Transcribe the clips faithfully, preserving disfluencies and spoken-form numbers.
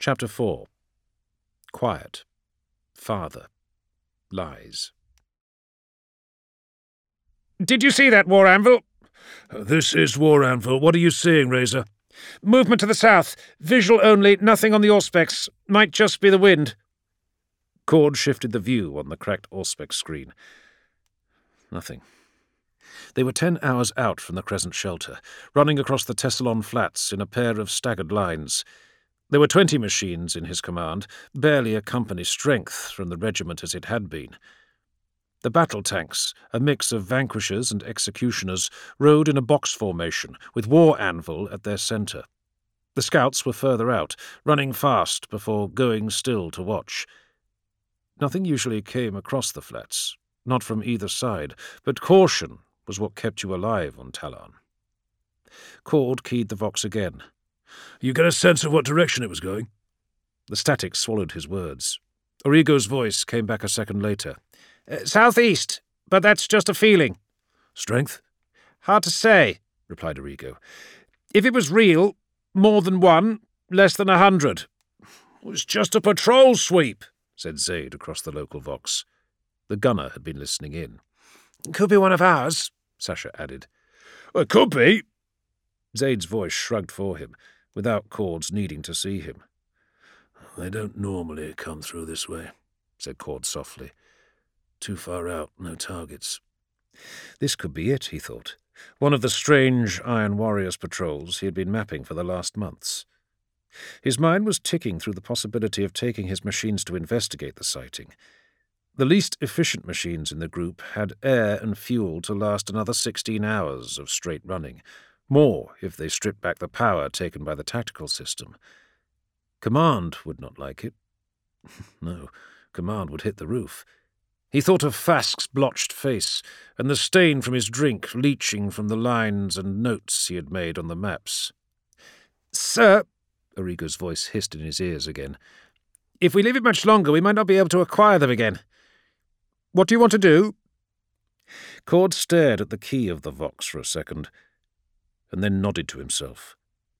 Chapter four. Quiet. Father. Lies. Did you see that, War Anvil? This is War Anvil. What are you seeing, Razor? Movement to the south. Visual only, nothing on the Auspex. Might just be the wind. Cord shifted the view on the cracked Auspex screen. Nothing. They were ten hours out from the Crescent shelter, running across the Tessalon flats in a pair of staggered lines. There were twenty machines in his command, barely a company's strength from the regiment as it had been. The battle tanks, a mix of vanquishers and executioners, rode in a box formation, with War Anvil at their centre. The scouts were further out, running fast before going still to watch. Nothing usually came across the flats, not from either side, but caution was what kept you alive on Talon. Cord keyed the Vox again. You get a sense of what direction it was going? The static swallowed his words. Origo's voice came back a second later. Uh, southeast, but that's just a feeling. Strength? Hard to say, replied Origo. If it was real, more than one, less than a hundred. It's just a patrol sweep, said Zaid across the local Vox. The gunner had been listening in. Could be one of ours, Sasha added. Well, it could be. Zaid's voice shrugged for him, without Cord's needing to see him. They don't normally come through this way, said Cord softly. Too far out, no targets. This could be it, he thought. One of the strange Iron Warriors patrols he had been mapping for the last months. His mind was ticking through the possibility of taking his machines to investigate the sighting. The least efficient machines in the group had air and fuel to last another sixteen hours of straight running, more if they stripped back the power taken by the tactical system. Command would not like it. No, Command would hit the roof. He thought of Fask's blotched face, and the stain from his drink leaching from the lines and notes he had made on the maps. Sir, Origo's voice hissed in his ears again, if we leave it much longer, we might not be able to acquire them again. What do you want to do? Cord stared at the key of the Vox for a second, and then nodded to himself.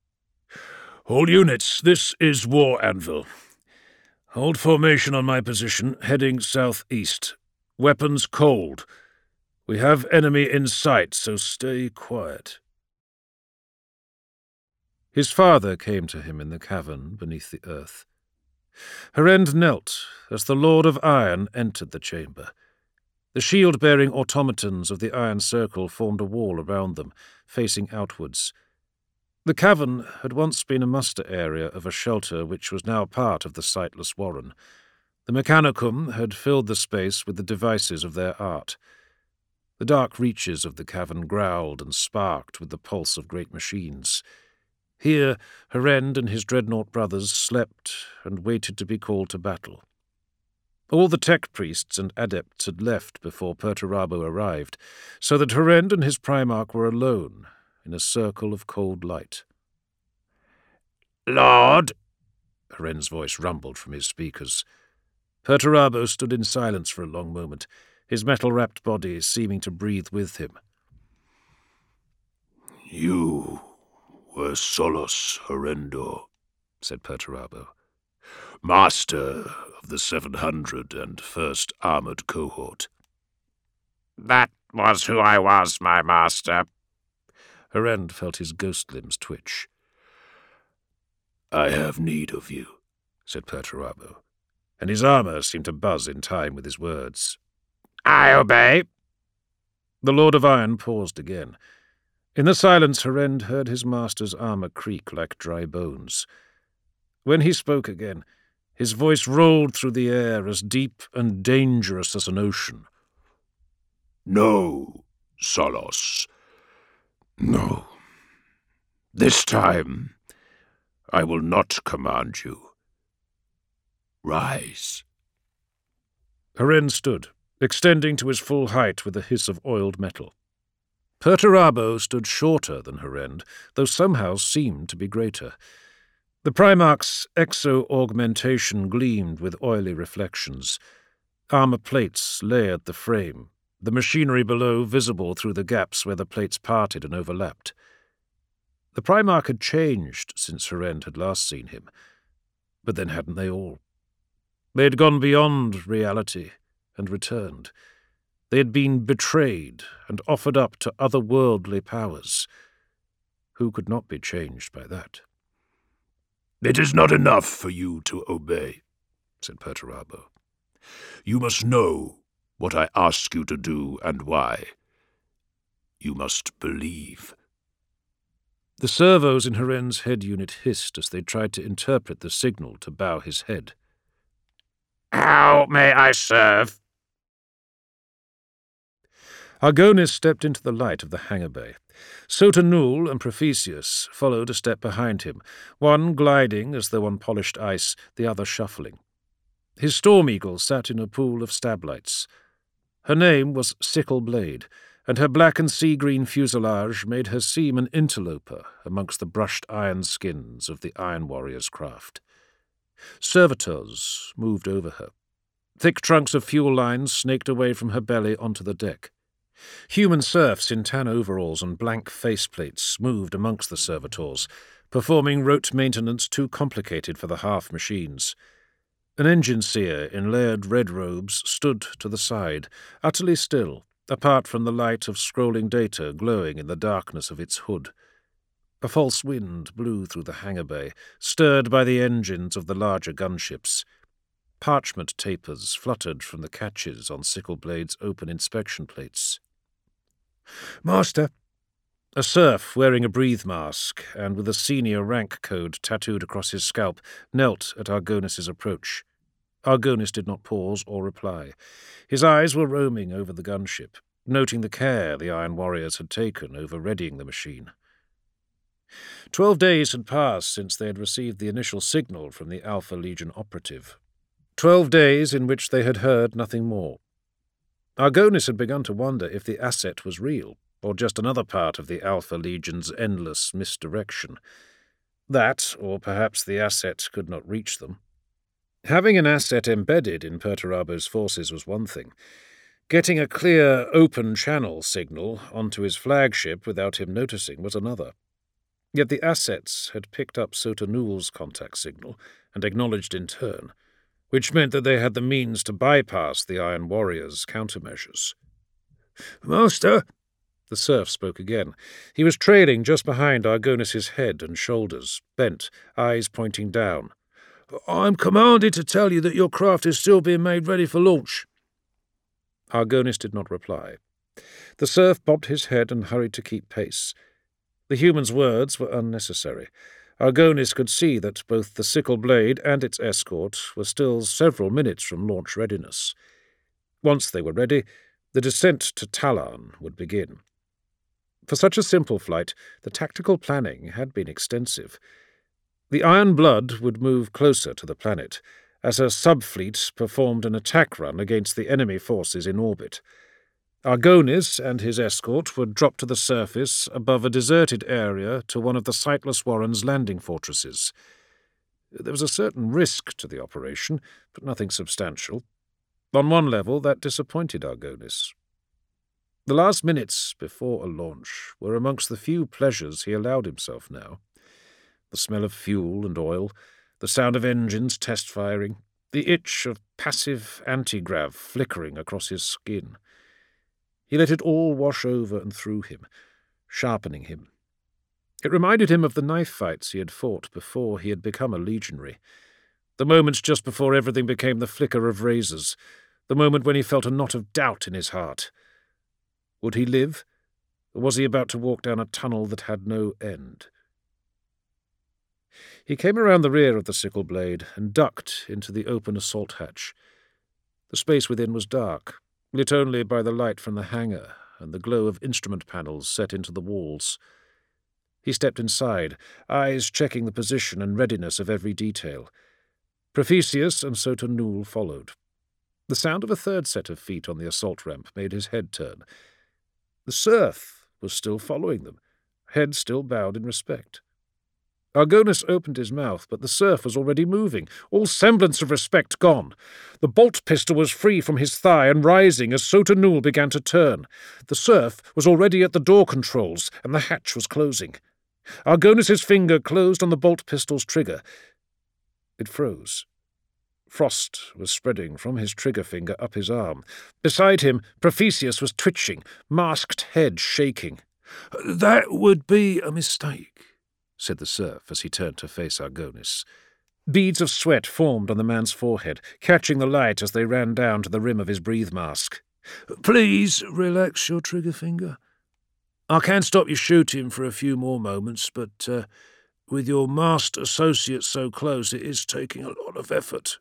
All units, this is War Anvil. Hold formation on my position, heading southeast. Weapons cold. We have enemy in sight, so stay quiet. His father came to him in the cavern beneath the earth. Harend knelt as the Lord of Iron entered the chamber. The shield-bearing automatons of the Iron Circle formed a wall around them, facing outwards. The cavern had once been a muster area of a shelter which was now part of the sightless warren. The Mechanicum had filled the space with the devices of their art. The dark reaches of the cavern growled and sparked with the pulse of great machines. Here, Harend and his dreadnought brothers slept and waited to be called to battle. All the tech priests and adepts had left before Perturabo arrived, so that Harend and his Primarch were alone in a circle of cold light. Lord, Harend's voice rumbled from his speakers. Perturabo stood in silence for a long moment, his metal-wrapped body seeming to breathe with him. You were Solos Harendor, said Perturabo, master of the seven hundred and first Armoured Cohort. That was who I was, my master. Harend felt his ghost limbs twitch. I have need of you, said Perturabo, and his armour seemed to buzz in time with his words. I obey. The Lord of Iron paused again. In the silence, Harend heard his master's armour creak like dry bones. When he spoke again, his voice rolled through the air as deep and dangerous as an ocean. No, Solos. No. This time, I will not command you. Rise. Harend stood, extending to his full height with a hiss of oiled metal. Perturabo stood shorter than Harend, though somehow seemed to be greater. The Primarch's exo-augmentation gleamed with oily reflections. Armour plates layered the frame, the machinery below visible through the gaps where the plates parted and overlapped. The Primarch had changed since Harend had last seen him. But then hadn't they all? They had gone beyond reality and returned. They had been betrayed and offered up to otherworldly powers. Who could not be changed by that? "It is not enough for you to obey," said Perturabo. "You must know what I ask you to do and why. You must believe." The servos in Haren's head unit hissed as they tried to interpret the signal to bow his head. "How may I serve?" Argonis stepped into the light of the hangar bay. Sota Nul and Prophesius followed a step behind him, one gliding as though on polished ice, the other shuffling. His Storm Eagle sat in a pool of stablights. Her name was Sickle Blade, and her black and sea-green fuselage made her seem an interloper amongst the brushed iron skins of the Iron Warrior's craft. Servitors moved over her. Thick trunks of fuel lines snaked away from her belly onto the deck. Human serfs in tan overalls and blank faceplates moved amongst the servitors, performing rote maintenance too complicated for the half-machines. An engine seer in layered red robes stood to the side, utterly still, apart from the light of scrolling data glowing in the darkness of its hood. A false wind blew through the hangar bay, stirred by the engines of the larger gunships. Parchment tapers fluttered from the catches on Sickle Blade's open inspection plates. "Master," a serf wearing a breathe mask and with a senior rank code tattooed across his scalp knelt at Argonis's approach. Argonis did not pause or reply. His eyes were roaming over the gunship, noting the care the Iron Warriors had taken over readying the machine. Twelve days had passed since they had received the initial signal from the Alpha Legion operative. Twelve days in which they had heard nothing more. Argonis had begun to wonder if the asset was real, or just another part of the Alpha Legion's endless misdirection. That, or perhaps the asset could not reach them. Having an asset embedded in Perturabo's forces was one thing. Getting a clear, open channel signal onto his flagship without him noticing was another. Yet the assets had picked up Sota Nul's contact signal and acknowledged in turn, which meant that they had the means to bypass the Iron Warrior's countermeasures. "Master," the serf spoke again. He was trailing just behind Argonis's head and shoulders, bent, eyes pointing down. "I'm commanded to tell you that your craft is still being made ready for launch." Argonis did not reply. The serf bobbed his head and hurried to keep pace. The human's words were unnecessary. Argonis could see that both the Sickle Blade and its escort were still several minutes from launch readiness. Once they were ready, the descent to Talan would begin. For such a simple flight, the tactical planning had been extensive. The Iron Blood would move closer to the planet, as a subfleet performed an attack run against the enemy forces in orbit. Argonis and his escort would drop to the surface above a deserted area to one of the Sightless Warren's landing fortresses. There was a certain risk to the operation, but nothing substantial. On one level, that disappointed Argonis. The last minutes before a launch were amongst the few pleasures he allowed himself now. The smell of fuel and oil, the sound of engines test-firing, the itch of passive anti-grav flickering across his skin. He let it all wash over and through him, sharpening him. It reminded him of the knife fights he had fought before he had become a legionary, the moments just before everything became the flicker of razors, the moment when he felt a knot of doubt in his heart. Would he live, or was he about to walk down a tunnel that had no end? He came around the rear of the Sickle Blade and ducked into the open assault hatch. The space within was dark, lit only by the light from the hangar and the glow of instrument panels set into the walls. He stepped inside, eyes checking the position and readiness of every detail. Prophesius and Sota Nul followed. The sound of a third set of feet on the assault ramp made his head turn. The serf was still following them, head still bowed in respect. Argonis opened his mouth, but the serf was already moving, all semblance of respect gone. The bolt pistol was free from his thigh and rising as Sota Nul began to turn. The serf was already at the door controls, and the hatch was closing. Argonis's finger closed on the bolt pistol's trigger. It froze. Frost was spreading from his trigger finger up his arm. Beside him, Prophesius was twitching, masked head shaking. "That would be a mistake," said the serf as he turned to face Argonis. Beads of sweat formed on the man's forehead, catching the light as they ran down to the rim of his breathe mask. "Please relax your trigger finger. I can stop you shooting for a few more moments, but uh, with your masked associate so close, it is taking a lot of effort."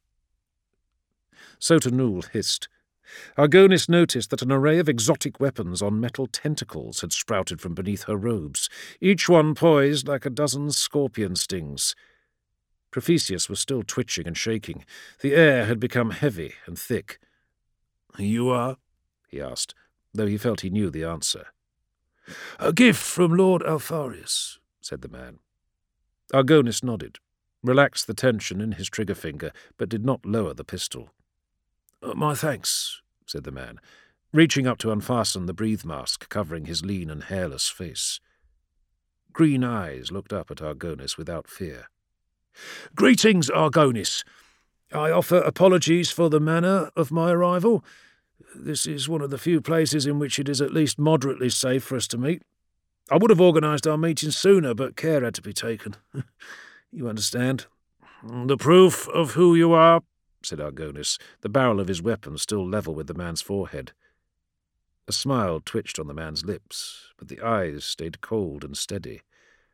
Sota Nool hissed. Argonis noticed that an array of exotic weapons on metal tentacles had sprouted from beneath her robes, each one poised like a dozen scorpion stings. Prophesius was still twitching and shaking. The air had become heavy and thick. "You are?" he asked, though he felt he knew the answer. "A gift from Lord Alpharius," said the man. Argonis nodded, relaxed the tension in his trigger finger, but did not lower the pistol. "My thanks," said the man, reaching up to unfasten the breathe mask covering his lean and hairless face. Green eyes looked up at Argonis without fear. "Greetings, Argonis. I offer apologies for the manner of my arrival. This is one of the few places in which it is at least moderately safe for us to meet. I would have organised our meeting sooner, but care had to be taken. You understand. The proof of who you are," said Argonis, the barrel of his weapon still level with the man's forehead. A smile twitched on the man's lips, but the eyes stayed cold and steady.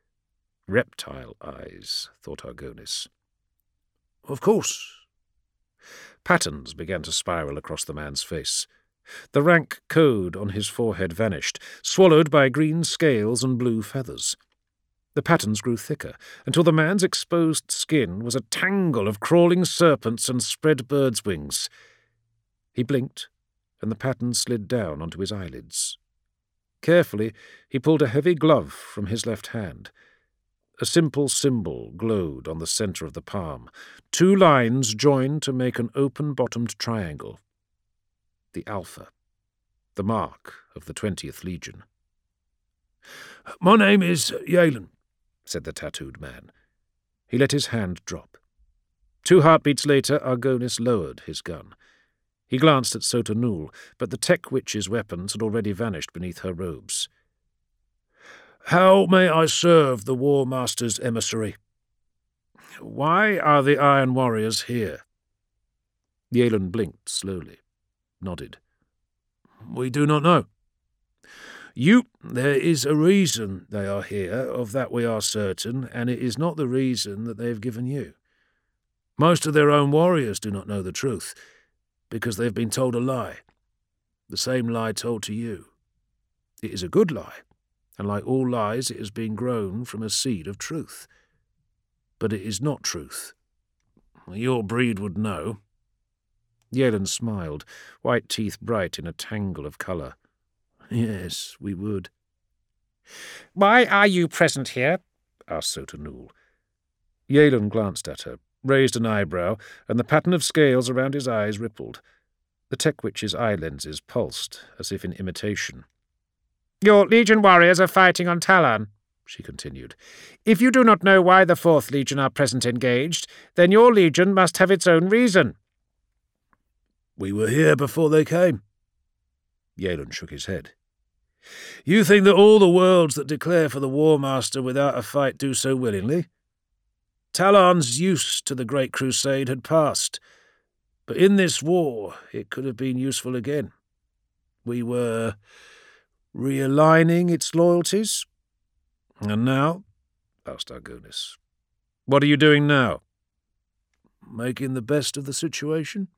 Reptile eyes, thought Argonis. "Of course." Patterns began to spiral across the man's face. The rank code on his forehead vanished, swallowed by green scales and blue feathers. The patterns grew thicker, until the man's exposed skin was a tangle of crawling serpents and spread birds' wings. He blinked, and the patterns slid down onto his eyelids. Carefully, he pulled a heavy glove from his left hand. A simple symbol glowed on the centre of the palm. Two lines joined to make an open-bottomed triangle. The Alpha, the mark of the twentieth Legion. "My name is Yalen," said the tattooed man. He let his hand drop. Two heartbeats later, Argonis lowered his gun. He glanced at Sota Nool, but the tech witch's weapons had already vanished beneath her robes. "How may I serve the War Master's emissary?" "Why are the Iron Warriors here?" Yalen blinked slowly, nodded. "We do not know." "You, there is a reason they are here, of that we are certain, and it is not the reason that they have given you. Most of their own warriors do not know the truth, because they have been told a lie, the same lie told to you. It is a good lie, and like all lies it has been grown from a seed of truth. But it is not truth. Your breed would know." Yalen smiled, white teeth bright in a tangle of colour. "Yes, we would." "Why are you present here?" asked Sota Nool. Yalen glanced at her, raised an eyebrow, and the pattern of scales around his eyes rippled. The tech witch's eye lenses pulsed, as if in imitation. "Your Legion warriors are fighting on Talon," she continued. "If you do not know why the Fourth Legion are present engaged, then your Legion must have its own reason." "We were here before they came." Yalen shook his head. "You think that all the worlds that declare for the War Master without a fight do so willingly? Talon's use to the Great Crusade had passed, but in this war it could have been useful again. We were realigning its loyalties." "And now?" asked Argonis. "What are you doing now?" "Making the best of the situation."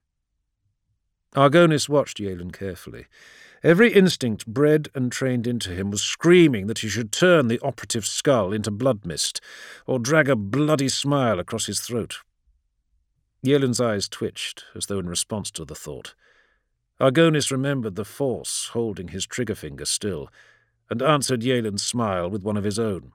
Argonis watched Yalen carefully. Every instinct bred and trained into him was screaming that he should turn the operative skull into blood mist, or drag a bloody smile across his throat. Yalen's eyes twitched, as though in response to the thought. Argonis remembered the force holding his trigger finger still, and answered Yalen's smile with one of his own.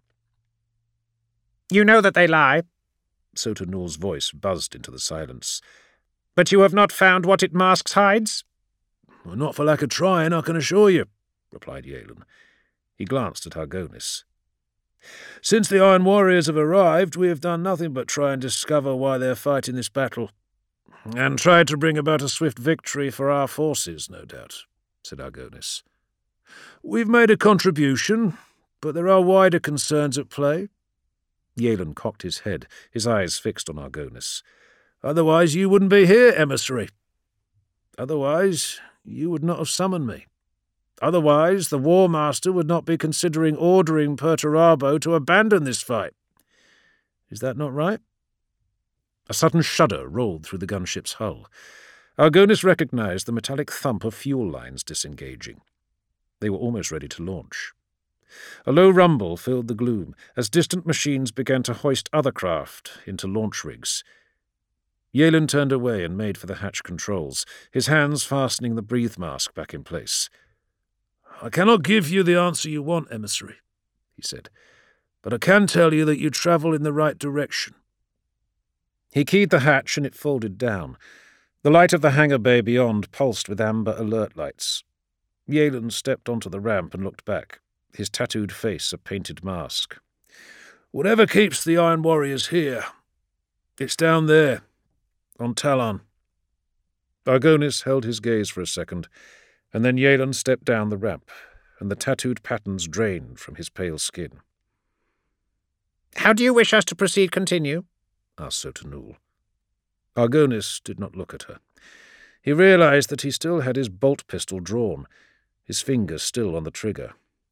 "You know that they lie," Sota Nool's voice buzzed into the silence. "but you have not found what it masks hides?" "Well, not for lack of trying, I can assure you," replied Yalen. He glanced at Argonis. Since the Iron Warriors have arrived, we have done nothing but try and discover why they're fighting this battle. And tried to bring about a swift victory for our forces, no doubt, said Argonis. We've made a contribution, but there are wider concerns at play. Yelan cocked his head, his eyes fixed on Argonis. Otherwise you wouldn't be here, emissary. Otherwise you would not have summoned me. Otherwise the War Master would not be considering ordering Perturabo to abandon this fight. Is that not right? A sudden shudder rolled through the gunship's hull. Argonis recognized the metallic thump of fuel lines disengaging. They were almost ready to launch. A low rumble filled the gloom as distant machines began to hoist other craft into launch rigs. Yelan turned away and made for the hatch controls, his hands fastening the breathe mask back in place. I cannot give you the answer you want, emissary, he said, but I can tell you that you travel in the right direction. He keyed the hatch and it folded down. The light of the hangar bay beyond pulsed with amber alert lights. Yelan stepped onto the ramp and looked back, his tattooed face a painted mask. Whatever keeps the Iron Warriors here, it's down there, on Talon. Argonis held his gaze for a second, and then Yelan stepped down the ramp, and the tattooed patterns drained from his pale skin. "How do you wish us to proceed continue?" asked Sota Nool. Argonis did not look at her. He realized that he still had his bolt pistol drawn, his finger still on the trigger.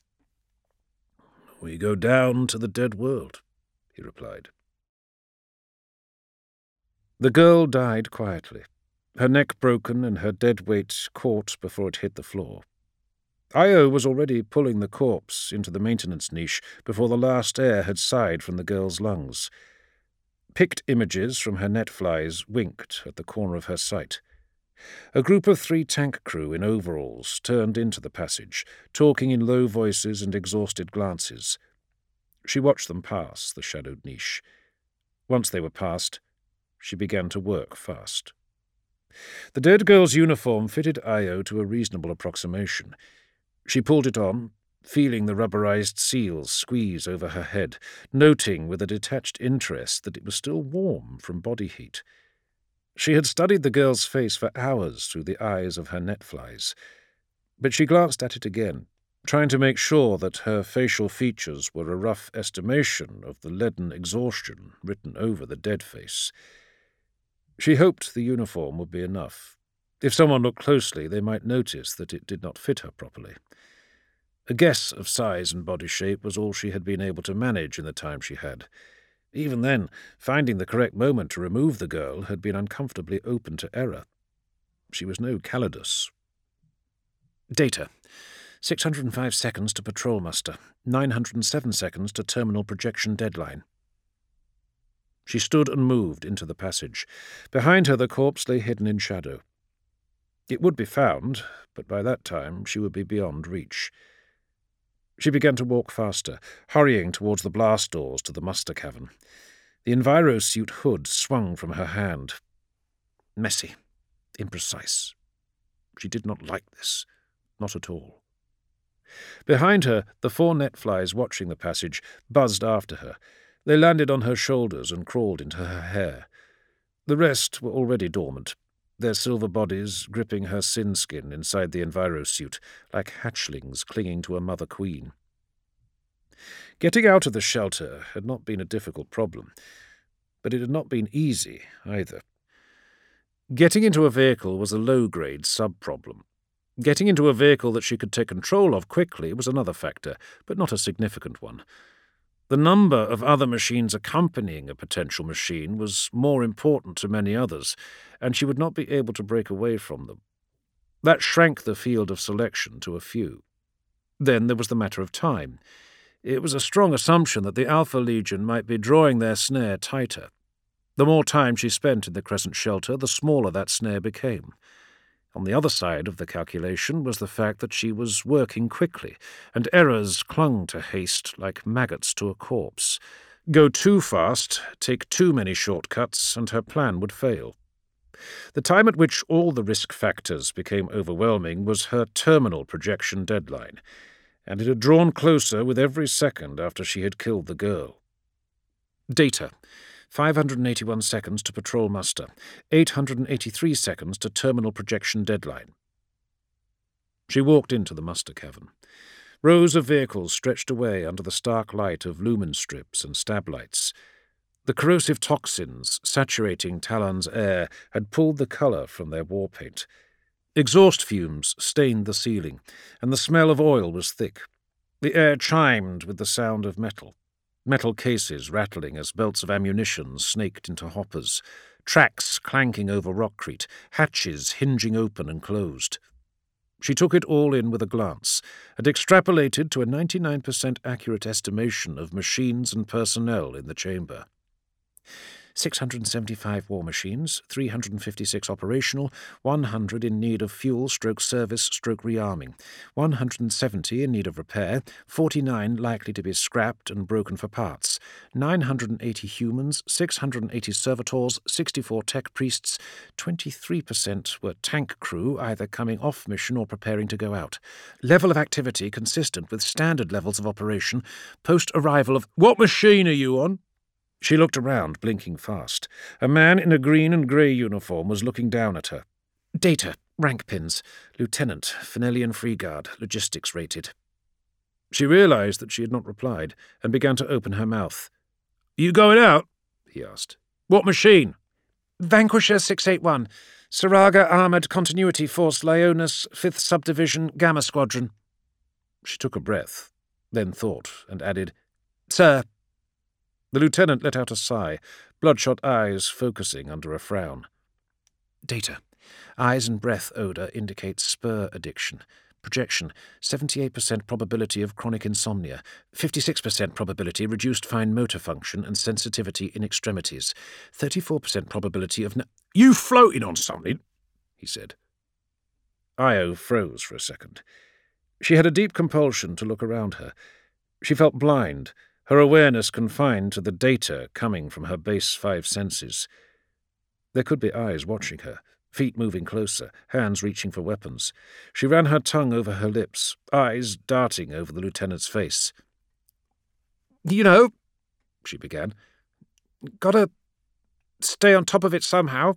"We go down to the dead world," he replied. The girl died quietly, her neck broken and her dead weight caught before it hit the floor. Io was already pulling the corpse into the maintenance niche before the last air had sighed from the girl's lungs. Picked images from her net flies winked at the corner of her sight. A group of three tank crew in overalls turned into the passage, talking in low voices and exhausted glances. She watched them pass the shadowed niche. Once they were past, she began to work fast. The dead girl's uniform fitted Io to a reasonable approximation. She pulled it on, feeling the rubberized seals squeeze over her head, noting with a detached interest that it was still warm from body heat. She had studied the girl's face for hours through the eyes of her net flies, but she glanced at it again, trying to make sure that her facial features were a rough estimation of the leaden exhaustion written over the dead face. She hoped the uniform would be enough. If someone looked closely, they might notice that it did not fit her properly. A guess of size and body shape was all she had been able to manage in the time she had. Even then, finding the correct moment to remove the girl had been uncomfortably open to error. She was no Calidus. Data. six hundred five seconds to patrol muster. nine hundred seven seconds to terminal projection deadline. She stood and moved into the passage. Behind her the corpse lay hidden in shadow. It would be found, but by that time she would be beyond reach. She began to walk faster, hurrying towards the blast doors to the muster cavern. The envirosuit hood swung from her hand. Messy, imprecise. She did not like this, not at all. Behind her, the four netflies watching the passage buzzed after her. They landed on her shoulders and crawled into her hair. The rest were already dormant, their silver bodies gripping her sin skin inside the envirosuit, like hatchlings clinging to a mother queen. Getting out of the shelter had not been a difficult problem, but it had not been easy either. Getting into a vehicle was a low-grade sub-problem. Getting into a vehicle that she could take control of quickly was another factor, but not a significant one. The number of other machines accompanying a potential machine was more important to many others, and she would not be able to break away from them. That shrank the field of selection to a few. Then there was the matter of time. It was a strong assumption that the Alpha Legion might be drawing their snare tighter. The more time she spent in the Crescent shelter, the smaller that snare became. On the other side of the calculation was the fact that she was working quickly, and errors clung to haste like maggots to a corpse. Go too fast, take too many shortcuts, and her plan would fail. The time at which all the risk factors became overwhelming was her terminal projection deadline, and it had drawn closer with every second after she had killed the girl. Data. five hundred eighty-one seconds to patrol muster. eight hundred eighty-three seconds to terminal projection deadline. She walked into the muster cavern. Rows of vehicles stretched away under the stark light of lumen strips and stab lights. The corrosive toxins saturating Talon's air had pulled the colour from their war paint. Exhaust fumes stained the ceiling, and the smell of oil was thick. The air chimed with the sound of metal. Metal cases rattling as belts of ammunition snaked into hoppers, tracks clanking over rockcrete, hatches hinging open and closed. She took it all in with a glance, and extrapolated to a ninety-nine percent accurate estimation of machines and personnel in the chamber. six hundred seventy-five war machines, three hundred fifty-six operational, one hundred in need of fuel stroke service stroke rearming, one hundred seventy in need of repair, forty-nine likely to be scrapped and broken for parts, nine hundred eighty humans, six hundred eighty servitors, sixty-four tech priests, twenty-three percent were tank crew either coming off mission or preparing to go out. Level of activity consistent with standard levels of operation post-arrival of— "What machine are you on?" She looked around, blinking fast. A man in a green and grey uniform was looking down at her. Data, rank pins, Lieutenant, Fenellian Free Guard, logistics rated. She realised that she had not replied, and began to open her mouth. "You going out?" he asked. "What machine?" "Vanquisher six eighty-one, Saraga Armoured Continuity Force Lyonis, fifth Subdivision, Gamma Squadron." She took a breath, then thought, and added, "Sir." The lieutenant let out a sigh, bloodshot eyes focusing under a frown. Data. Eyes and breath odour indicate spur addiction. Projection. seventy-eight percent probability of chronic insomnia. fifty-six percent probability reduced fine motor function and sensitivity in extremities. thirty-four percent probability of... "You floating on something?" he said. Io froze for a second. She had a deep compulsion to look around her. She felt blind, her awareness confined to the data coming from her base five senses. There could be eyes watching her, feet moving closer, hands reaching for weapons. She ran her tongue over her lips, eyes darting over the lieutenant's face. "You know," she began, "gotta stay on top of it somehow."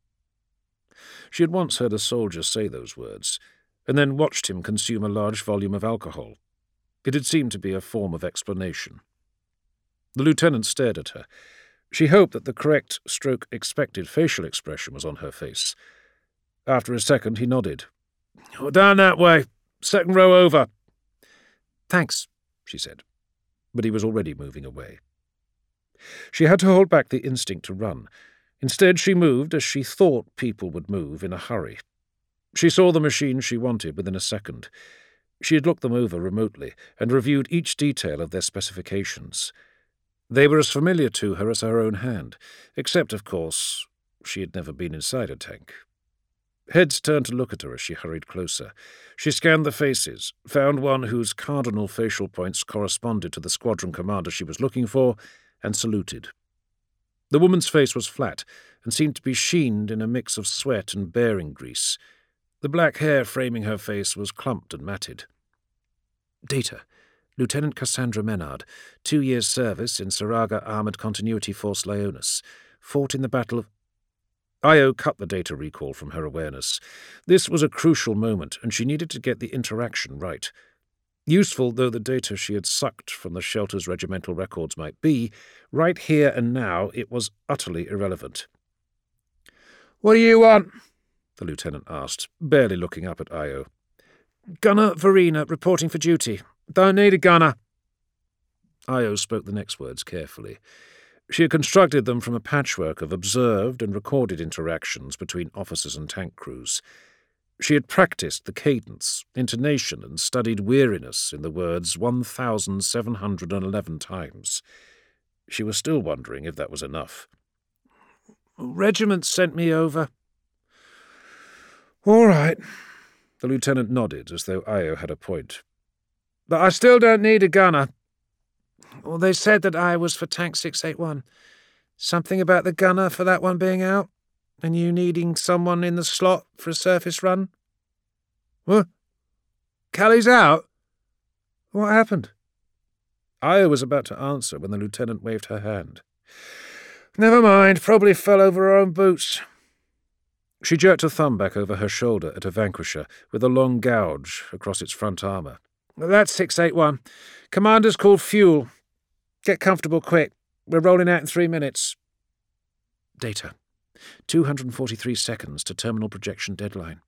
She had once heard a soldier say those words, and then watched him consume a large volume of alcohol. It had seemed to be a form of explanation. The lieutenant stared at her. She hoped that the correct stroke expected facial expression was on her face. After a second he nodded. "Oh, down that way. Second row over." "Thanks," she said, but he was already moving away. She had to hold back the instinct to run. Instead she moved as she thought people would move in a hurry. She saw the machine she wanted within a second. She had looked them over remotely and reviewed each detail of their specifications. They were as familiar to her as her own hand, except, of course, she had never been inside a tank. Heads turned to look at her as she hurried closer. She scanned the faces, found one whose cardinal facial points corresponded to the squadron commander she was looking for, and saluted. The woman's face was flat and seemed to be sheened in a mix of sweat and bearing grease. The black hair framing her face was clumped and matted. Data. Lieutenant Cassandra Menard, two years' service in Saraga Armoured Continuity Force Lyonis, fought in the Battle of... Io cut the data recall from her awareness. This was a crucial moment, and she needed to get the interaction right. Useful though the data she had sucked from the shelter's regimental records might be, right here and now it was utterly irrelevant. "What do you want?" the lieutenant asked, barely looking up at Io. "Gunner Verena, reporting for duty. Don't need a gunner." Io spoke the next words carefully. She had constructed them from a patchwork of observed and recorded interactions between officers and tank crews. She had practiced the cadence, intonation, and studied weariness in the words one thousand seven hundred eleven times. She was still wondering if that was enough. "Regiment sent me over." "All right." The lieutenant nodded, as though Io had a point. "But I still don't need a gunner." "Well, they said that I was for Tank six eighty-one. Something about the gunner for that one being out, and you needing someone in the slot for a surface run." "What? Callie's out?" What happened? Io was about to answer when the lieutenant waved her hand. Never mind, probably fell over her own boots. She jerked a thumb back over her shoulder at a vanquisher with a long gouge across its front armour. That's six eight one. Commander's called fuel. Get comfortable quick. We're rolling out in three minutes. Data. two hundred forty-three seconds to terminal projection deadline.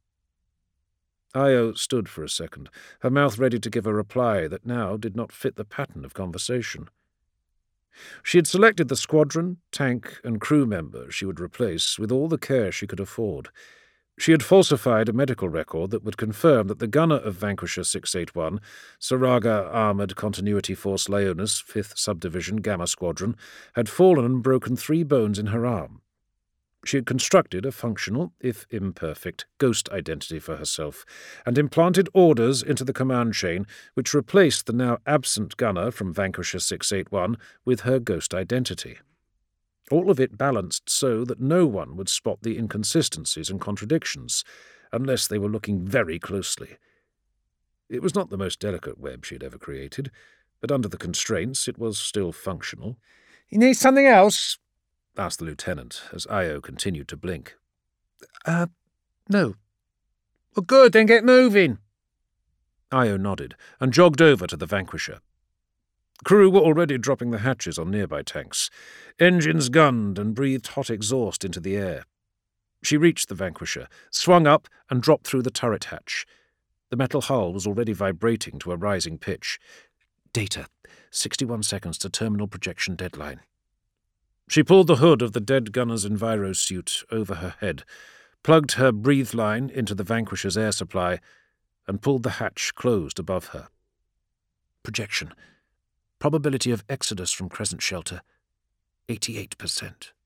Io stood for a second, her mouth ready to give a reply that now did not fit the pattern of conversation. She had selected the squadron, tank, and crew member she would replace with all the care she could afford. She had falsified a medical record that would confirm that the gunner of Vanquisher six eight one, Saraga Armoured Continuity Force Leonis, fifth Subdivision, Gamma Squadron, had fallen and broken three bones in her arm. She had constructed a functional, if imperfect, ghost identity for herself, and implanted orders into the command chain which replaced the now absent gunner from Vanquisher six eight one with her ghost identity. All of it balanced so that no one would spot the inconsistencies and contradictions, unless they were looking very closely. It was not the most delicate web she had ever created, but under the constraints it was still functional. You need something else? Asked the lieutenant, as Io continued to blink. Uh, no. Well, good, then get moving. Io nodded, and jogged over to the Vanquisher. Crew were already dropping the hatches on nearby tanks. Engines gunned and breathed hot exhaust into the air. She reached the Vanquisher, swung up, and dropped through the turret hatch. The metal hull was already vibrating to a rising pitch. Data. sixty-one seconds to terminal projection deadline. She pulled the hood of the dead gunner's enviro suit over her head, plugged her breathe line into the Vanquisher's air supply, and pulled the hatch closed above her. Projection. Probability of exodus from Crescent Shelter, eighty-eight percent.